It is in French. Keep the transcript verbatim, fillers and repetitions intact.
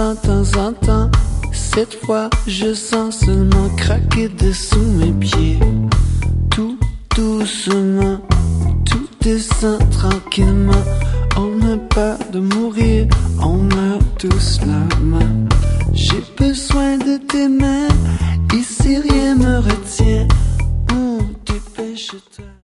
de temps en temps. Cette fois, je sens seulement craquer dessous mes pieds. Tout doucement, tout descend tranquillement. On a peur de mourir, on meurt tous lentement. J'ai besoin de tes mains, ici rien me retient. Hum, dépêche-toi.